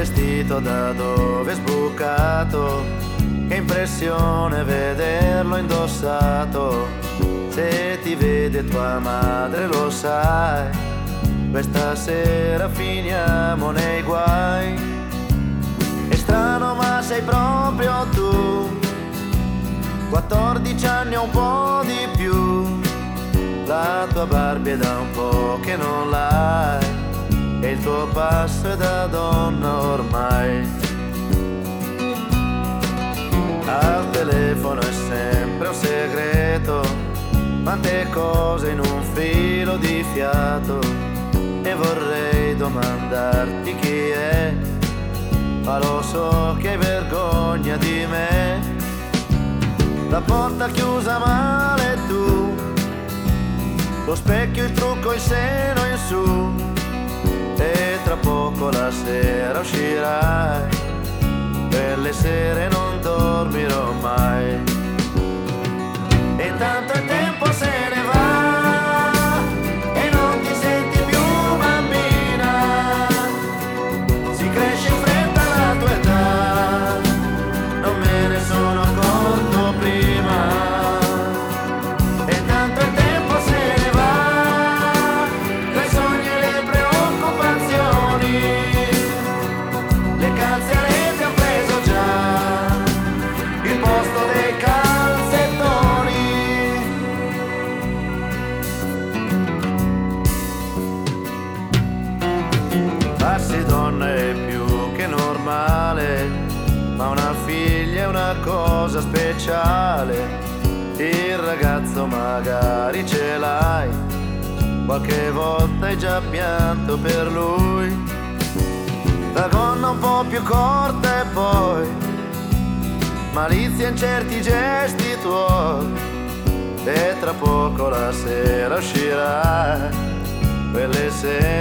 vestito da dove è sbucato, che impressione vederlo indossato. Se ti vede tua madre lo sai, questa sera finiamo nei guai. È strano ma sei proprio tu, 14 anni o un po' di più. La tua Barbie è da un po' che non l'hai, e il tuo passo è da donna ormai. Al telefono è sempre un segreto, quante cose in un filo di fiato. E vorrei domandarti chi è, ma lo so che hai vergogna di me. La porta chiusa male tu, lo specchio, il trucco, il seno in su, e tra poco la sera uscirai, per le sere non dormirò mai. E tanto il tempo se ne va e non ti senti più bambina, si cresce in fretta la tua età, non me ne sono accorto prima. E tanto il tempo se ne va, tra i sogni e le preoccupazioni, le calze a rete han preso già il posto dei calzettoni. Farsi donna è più che normale, ma una figlia è una cosa speciale. Il ragazzo magari ce l'hai, qualche volta hai già pianto per lui. La gonna un po' più corta e poi malizia in certi gesti tuoi, e tra poco la sera uscirà, quelle sere